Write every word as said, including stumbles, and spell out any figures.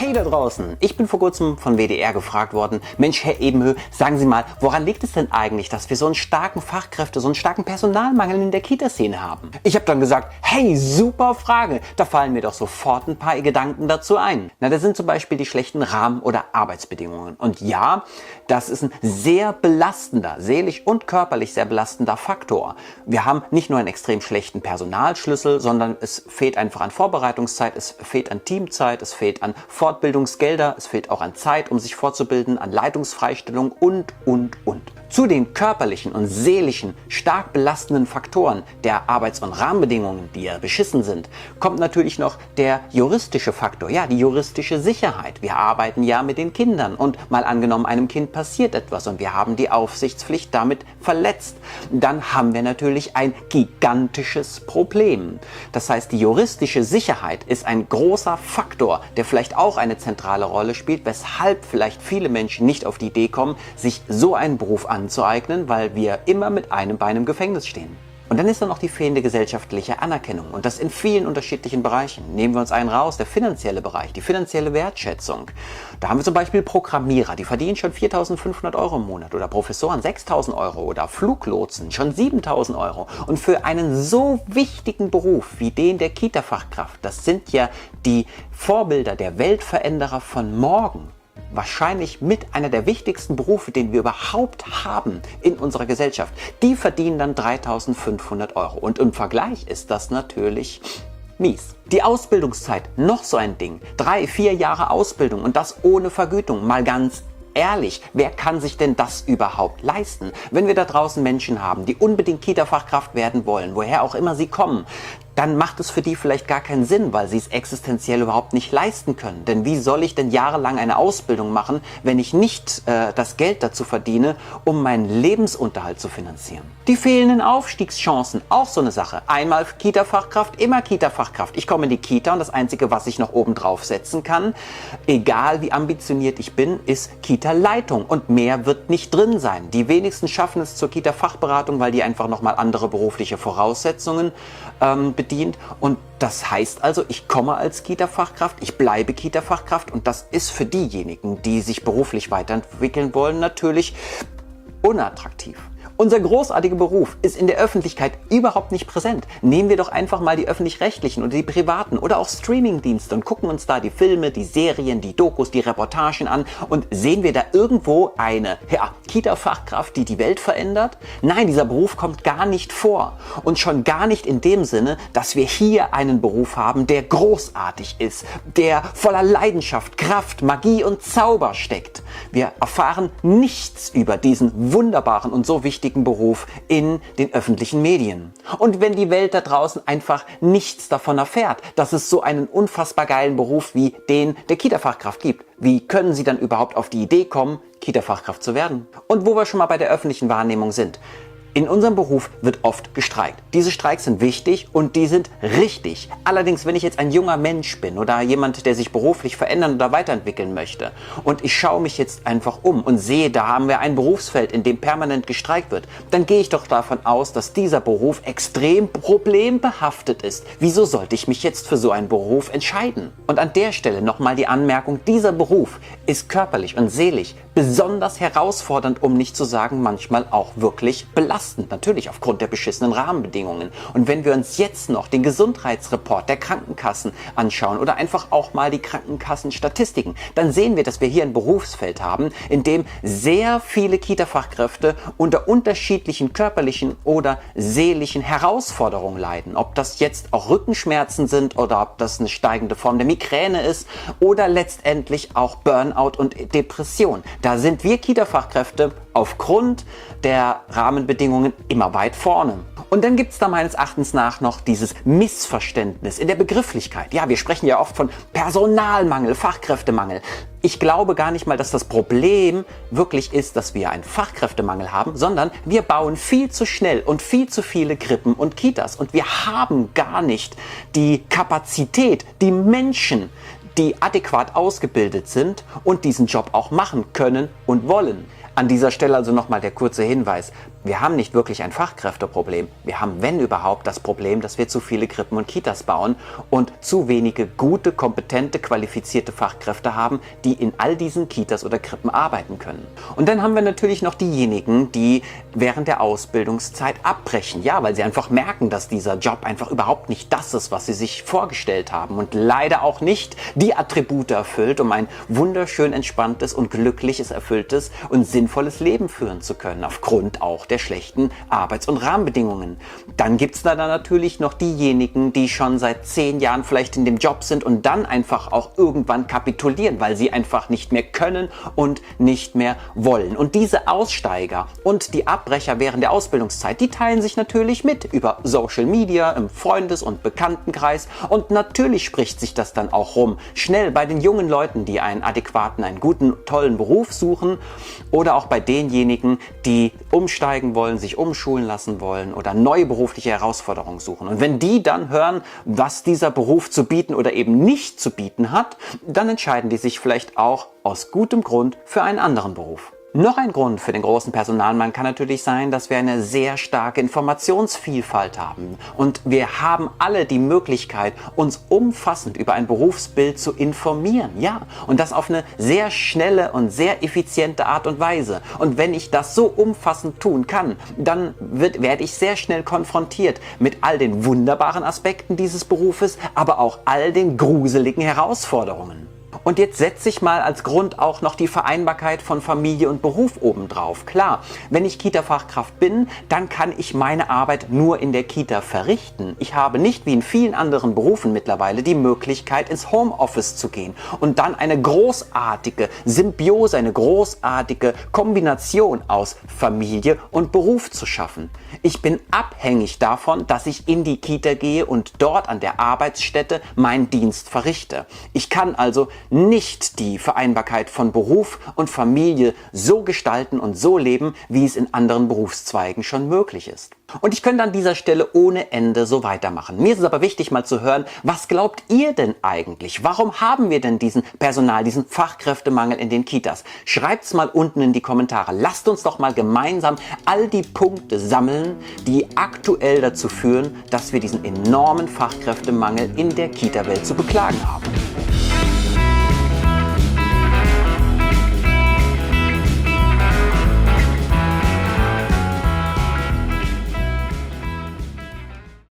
Hey da draußen, ich bin vor kurzem von W D R gefragt worden, Mensch Herr Ebenhö, sagen Sie mal, woran liegt es denn eigentlich, dass wir so einen starken Fachkräfte, so einen starken Personalmangel in der Kita-Szene haben? Ich habe dann gesagt, hey, super Frage, da fallen mir doch sofort ein paar Gedanken dazu ein. Na, das sind zum Beispiel die schlechten Rahmen- oder Arbeitsbedingungen. Und ja, das ist ein sehr belastender, seelisch und körperlich sehr belastender Faktor. Wir haben nicht nur einen extrem schlechten Personalschlüssel, sondern es fehlt einfach an Vorbereitungszeit, es fehlt an Teamzeit, es fehlt an Fortbildungsgelder, es fehlt auch an Zeit, um sich fortzubilden, an Leitungsfreistellung und, und, und. Zu den körperlichen und seelischen, stark belastenden Faktoren der Arbeits- und Rahmenbedingungen, die ja beschissen sind, kommt natürlich noch der juristische Faktor, ja, die juristische Sicherheit. Wir arbeiten ja mit den Kindern und mal angenommen, einem Kind passiert etwas und wir haben die Aufsichtspflicht damit verletzt. Dann haben wir natürlich ein gigantisches Problem. Das heißt, die juristische Sicherheit ist ein großer Faktor, der vielleicht auch eine zentrale Rolle spielt, weshalb vielleicht viele Menschen nicht auf die Idee kommen, sich so einen Beruf anzueignen, weil wir immer mit einem Bein im Gefängnis stehen. Und dann ist da noch die fehlende gesellschaftliche Anerkennung und das in vielen unterschiedlichen Bereichen. Nehmen wir uns einen raus, der finanzielle Bereich, die finanzielle Wertschätzung. Da haben wir zum Beispiel Programmierer, die verdienen schon viertausendfünfhundert Euro im Monat oder Professoren sechstausend Euro oder Fluglotsen schon siebentausend Euro. Und für einen so wichtigen Beruf wie den der Kita-Fachkraft, das sind ja die Vorbilder der Weltveränderer von morgen. Wahrscheinlich mit einer der wichtigsten Berufe, den wir überhaupt haben in unserer Gesellschaft. Die verdienen dann dreitausendfünfhundert Euro. Und im Vergleich ist das natürlich mies. Die Ausbildungszeit, noch so ein Ding. Drei, vier Jahre Ausbildung und das ohne Vergütung. Mal ganz ehrlich, wer kann sich denn das überhaupt leisten? Wenn wir da draußen Menschen haben, die unbedingt Kita-Fachkraft werden wollen, woher auch immer sie kommen, dann macht es für die vielleicht gar keinen Sinn, weil sie es existenziell überhaupt nicht leisten können. Denn wie soll ich denn jahrelang eine Ausbildung machen, wenn ich nicht äh, das Geld dazu verdiene, um meinen Lebensunterhalt zu finanzieren? Die fehlenden Aufstiegschancen, auch so eine Sache. Einmal Kita-Fachkraft, immer Kita-Fachkraft. Ich komme in die Kita und das Einzige, was ich noch oben drauf setzen kann, egal wie ambitioniert ich bin, ist Kita-Leitung. Und mehr wird nicht drin sein. Die wenigsten schaffen es zur Kita-Fachberatung, weil die einfach nochmal andere berufliche Voraussetzungen ähm, bedient. Und das heißt also, ich komme als Kita-Fachkraft, ich bleibe Kita-Fachkraft und das ist für diejenigen, die sich beruflich weiterentwickeln wollen, natürlich unattraktiv. Unser großartiger Beruf ist in der Öffentlichkeit überhaupt nicht präsent. Nehmen wir doch einfach mal die öffentlich-rechtlichen oder die privaten oder auch Streamingdienste und gucken uns da die Filme, die Serien, die Dokus, die Reportagen an und sehen wir da irgendwo eine ja, Kita-Fachkraft, die die Welt verändert? Nein, dieser Beruf kommt gar nicht vor und schon gar nicht in dem Sinne, dass wir hier einen Beruf haben, der großartig ist, der voller Leidenschaft, Kraft, Magie und Zauber steckt. Wir erfahren nichts über diesen wunderbaren und so wichtigen Beruf in den öffentlichen Medien. Und wenn die Welt da draußen einfach nichts davon erfährt, dass es so einen unfassbar geilen Beruf wie den der Kita-Fachkraft gibt, wie können sie dann überhaupt auf die Idee kommen, Kita-Fachkraft zu werden? Und wo wir schon mal bei der öffentlichen Wahrnehmung sind. In unserem Beruf wird oft gestreikt. Diese Streiks sind wichtig und die sind richtig. Allerdings, wenn ich jetzt ein junger Mensch bin oder jemand, der sich beruflich verändern oder weiterentwickeln möchte und ich schaue mich jetzt einfach um und sehe, da haben wir ein Berufsfeld, in dem permanent gestreikt wird, dann gehe ich doch davon aus, dass dieser Beruf extrem problembehaftet ist. Wieso sollte ich mich jetzt für so einen Beruf entscheiden? Und an der Stelle nochmal die Anmerkung, dieser Beruf ist körperlich und seelisch besonders herausfordernd, um nicht zu sagen, manchmal auch wirklich belastend. Natürlich aufgrund der beschissenen Rahmenbedingungen. Und wenn wir uns jetzt noch den Gesundheitsreport der Krankenkassen anschauen oder einfach auch mal die Krankenkassenstatistiken, dann sehen wir, dass wir hier ein Berufsfeld haben, in dem sehr viele Kita-Fachkräfte unter unterschiedlichen körperlichen oder seelischen Herausforderungen leiden. Ob das jetzt auch Rückenschmerzen sind oder ob das eine steigende Form der Migräne ist oder letztendlich auch Burnout und Depression. Da sind wir Kita-Fachkräfte aufgrund der Rahmenbedingungen immer weit vorne. Und dann gibt es da meines Erachtens nach noch dieses Missverständnis in der Begrifflichkeit. Ja, wir sprechen ja oft von Personalmangel, Fachkräftemangel. Ich glaube gar nicht mal, dass das Problem wirklich ist, dass wir einen Fachkräftemangel haben, sondern wir bauen viel zu schnell und viel zu viele Krippen und Kitas. Und wir haben gar nicht die Kapazität, die Menschen, die adäquat ausgebildet sind und diesen Job auch machen können und wollen. An dieser Stelle also nochmal der kurze Hinweis. Wir haben nicht wirklich ein Fachkräfteproblem. Wir haben, wenn überhaupt, das Problem, dass wir zu viele Krippen und Kitas bauen und zu wenige gute, kompetente, qualifizierte Fachkräfte haben, die in all diesen Kitas oder Krippen arbeiten können. Und dann haben wir natürlich noch diejenigen, die während der Ausbildungszeit abbrechen. Ja, weil sie einfach merken, dass dieser Job einfach überhaupt nicht das ist, was sie sich vorgestellt haben und leider auch nicht die Attribute erfüllt, um ein wunderschön entspanntes und glückliches, erfülltes und sinnvolles Leben führen zu können, aufgrund auch der schlechten Arbeits- und Rahmenbedingungen. Dann gibt es da dann natürlich noch diejenigen, die schon seit zehn Jahren vielleicht in dem Job sind und dann einfach auch irgendwann kapitulieren, weil sie einfach nicht mehr können und nicht mehr wollen. Und diese Aussteiger und die Abbrecher während der Ausbildungszeit, die teilen sich natürlich mit über Social Media, im Freundes- und Bekanntenkreis, und natürlich spricht sich das dann auch rum. Schnell bei den jungen Leuten, die einen adäquaten, einen guten, tollen Beruf suchen, oder auch bei denjenigen, die umsteigen wollen, sich umschulen lassen wollen oder neue berufliche Herausforderungen suchen. Und wenn die dann hören, was dieser Beruf zu bieten oder eben nicht zu bieten hat, dann entscheiden die sich vielleicht auch aus gutem Grund für einen anderen Beruf. Noch ein Grund für den großen Personalmangel kann natürlich sein, dass wir eine sehr starke Informationsvielfalt haben. Und wir haben alle die Möglichkeit, uns umfassend über ein Berufsbild zu informieren. Ja, und das auf eine sehr schnelle und sehr effiziente Art und Weise. Und wenn ich das so umfassend tun kann, dann wird, werde ich sehr schnell konfrontiert mit all den wunderbaren Aspekten dieses Berufes, aber auch all den gruseligen Herausforderungen. Und jetzt setze ich mal als Grund auch noch die Vereinbarkeit von Familie und Beruf obendrauf. Klar, wenn ich Kita-Fachkraft bin, dann kann ich meine Arbeit nur in der Kita verrichten. Ich habe nicht wie in vielen anderen Berufen mittlerweile die Möglichkeit, ins Homeoffice zu gehen und dann eine großartige Symbiose, eine großartige Kombination aus Familie und Beruf zu schaffen. Ich bin abhängig davon, dass ich in die Kita gehe und dort an der Arbeitsstätte meinen Dienst verrichte. Ich kann also nicht die Vereinbarkeit von Beruf und Familie so gestalten und so leben, wie es in anderen Berufszweigen schon möglich ist. Und ich könnte an dieser Stelle ohne Ende so weitermachen. Mir ist es aber wichtig, mal zu hören, was glaubt ihr denn eigentlich? Warum haben wir denn diesen Personal, diesen Fachkräftemangel in den Kitas? Schreibt's mal unten in die Kommentare. Lasst uns doch mal gemeinsam all die Punkte sammeln, die aktuell dazu führen, dass wir diesen enormen Fachkräftemangel in der Kita-Welt zu beklagen haben.